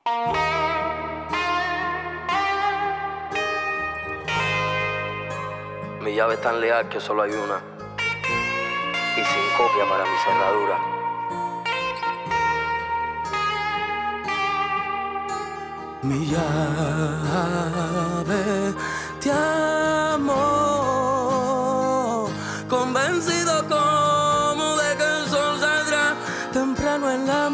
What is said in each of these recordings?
Mi llave es tan leal que solo hay una, y sin copia para mi cerradura. Mi llave, te amo, convencido como de que el sol saldrá temprano en la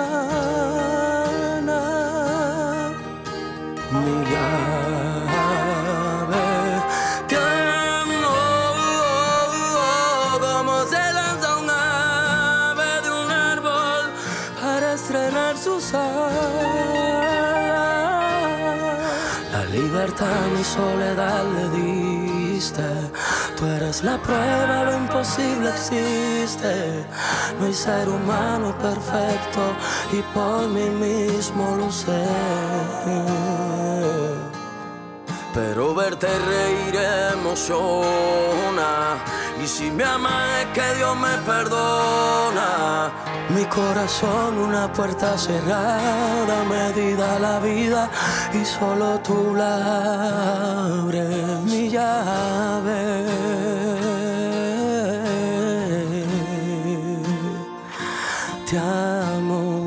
mañana. Mi llave, te amo, como se lanza un ave de un árbol para estrenar sus alas. La libertad, mi soledad le diste. Tú eres la prueba, lo imposible existe. No hay ser humano perfecto y por mí mismo lo sé. Pero verte reír emociona, y si me amas es que Dios me perdona. Mi corazón una puerta cerrada, medida la vida y solo tú la abres. Mi llave, te amo.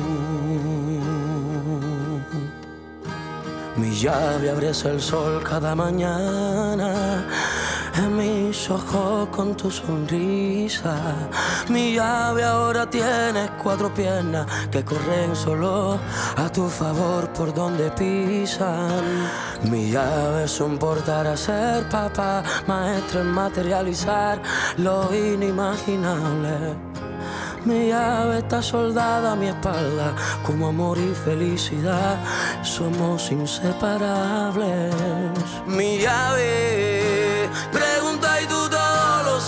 Mi llave abres el sol cada mañana en mis ojos con tu sonrisa. Mi llave ahora tienes 4 piernas que corren solo a tu favor por donde pisan. Mi llave es un portal a ser papá, maestro en materializar lo inimaginable. Mi llave está soldada a mi espalda, como amor y felicidad somos inseparables. Mi llave pregunta y tú todo lo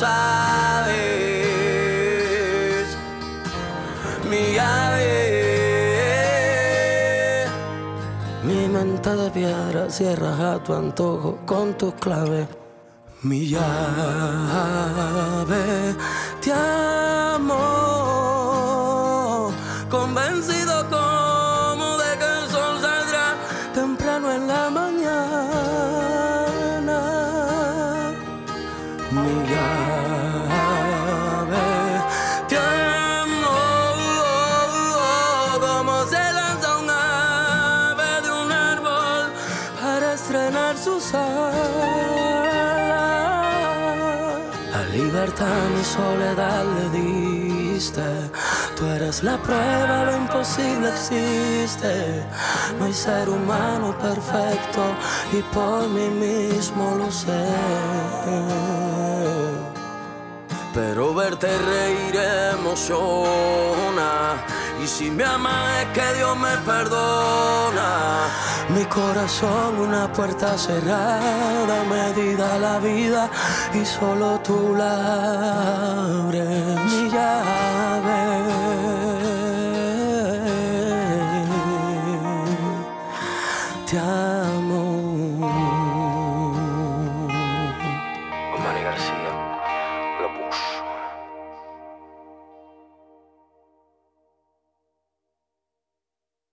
sabes. Mi llave, mi mente de piedra cierras a tu antojo con tus claves. Mi llave, te amo, convencido como de que el sol saldrá temprano en la mañana. Mi llave, te amo, como se lanza un ave de un árbol para estrenar sus alas. La libertad, mi soledad le diste. Tú eres la prueba, lo imposible existe. No hay ser humano perfecto y por mí mismo lo sé. Pero verte reír emociona, y si me amas es que Dios me perdona. Mi corazón una puerta cerrada, medida la vida y solo tú la abres. Mi llave,